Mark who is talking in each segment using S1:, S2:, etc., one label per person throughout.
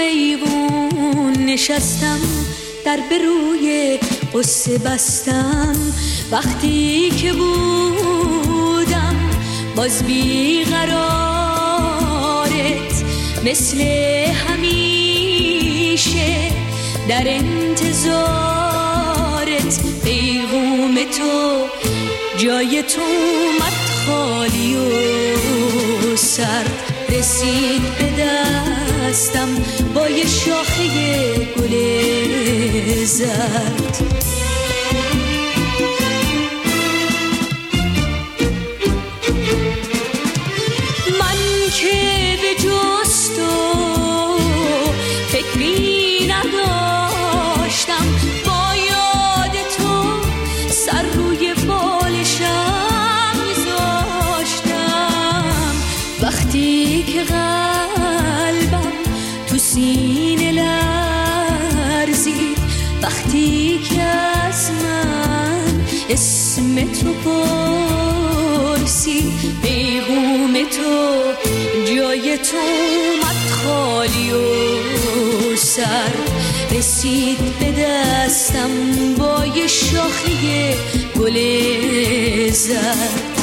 S1: ایوون نشستم، در به روی قصه بستم. وقتی که بودم باز بیقرارت، مثل همیشه در انتظارت. پیغام تو جای تو اومد خالی و سرد، رسید به دستم با یه شاخه گل زرد. من که به جز تو فکری نداشتم، با یاد تو سر روی بالشم میذاشتم. وقتی که قلبم تو سینه لرزید، وقتی که از من اسم تو پرسید، پیغام تو جای تو اومد خالی و سر، رسید به دستم با یه شاخه گل زرد.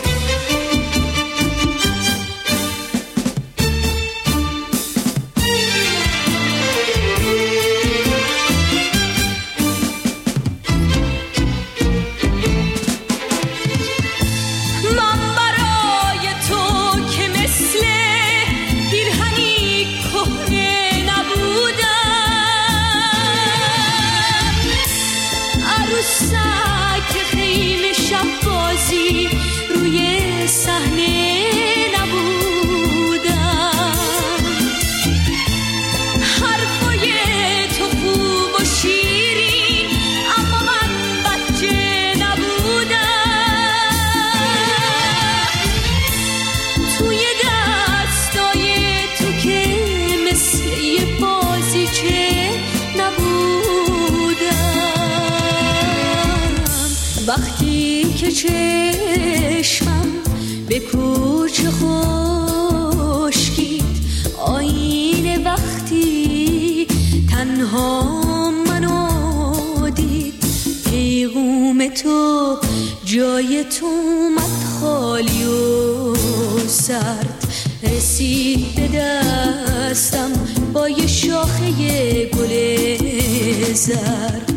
S1: وقتی که چشمم به کوچه خشکید، آینه وقتی تنها منو دید، پیغام تو جای تو اومد خالی و سرد، رسید به دستم با یه شاخه گل زرد.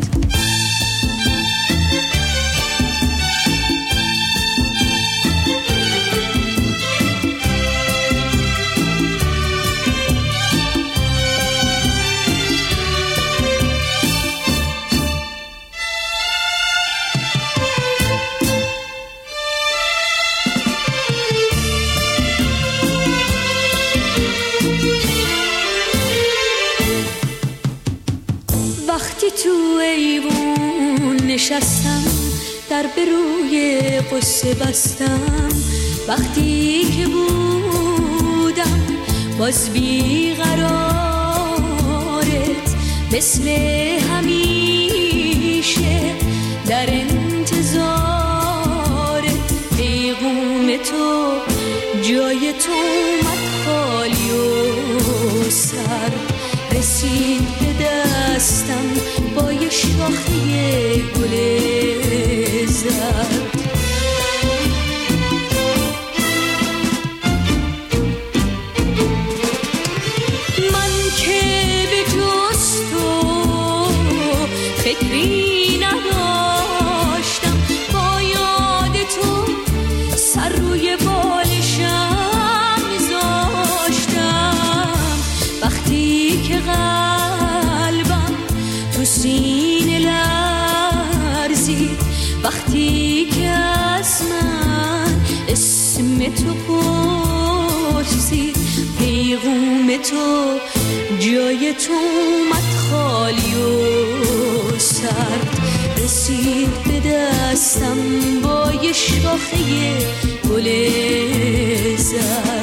S1: وقتی تو ایوون نشستم، در به روی قصه بستم. وقتی که بودم باز بیقرارت، مثل همیشه در انتظارت. پیغام تو جای تو اومد خالی و سر، رسید به دستم با یه شاخه گل زرد. من که به جز تو فکری نداشتم، با یاد تو سر روی بالشم میذاشتم. وقتی که قلبم تو سینه لرزید، وقتی که از من اسم تو پرسید، پیغام تو جای تو اومد خالی و سرد، رسید به دستم با یه شاخه گل زرد.